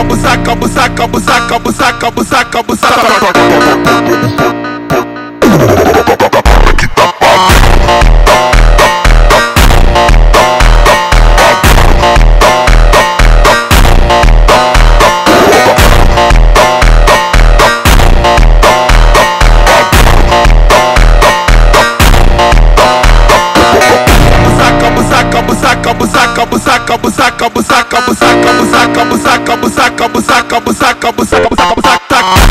busaca, busaca, busaca, busaca, busaca, busaca. Busaca, busaca, busaca, busaca, busaca, busaca, busaca, busaca, busaca, busaca, busaca, busaca, busaca, busaca.